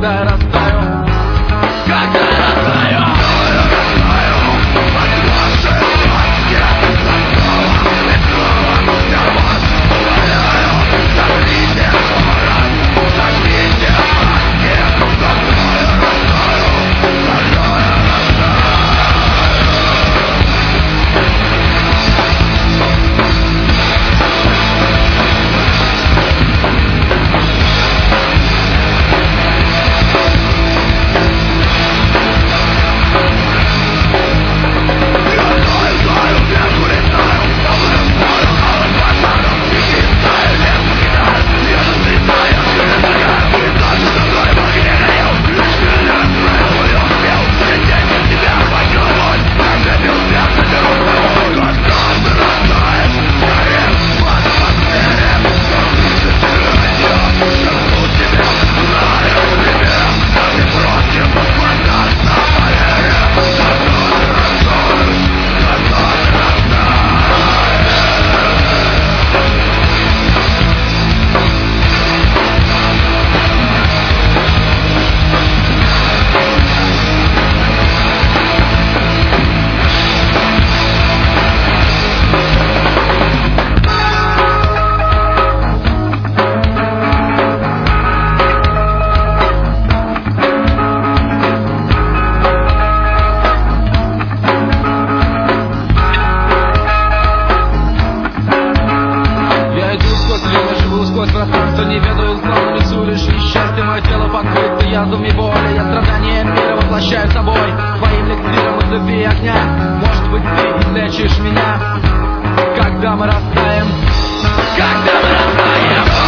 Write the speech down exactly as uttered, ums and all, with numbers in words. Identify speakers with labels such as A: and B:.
A: когда я растаю, когда я растаю. Сквозь пространство не ведаю зла, несу лишь несчастье. Мое тело покрыто язвом и боли. Я страдания мира воплощаю собой своим эликсиром из любви и огня. Может быть, ты излечишь меня, когда мы растаем, когда мы растаем.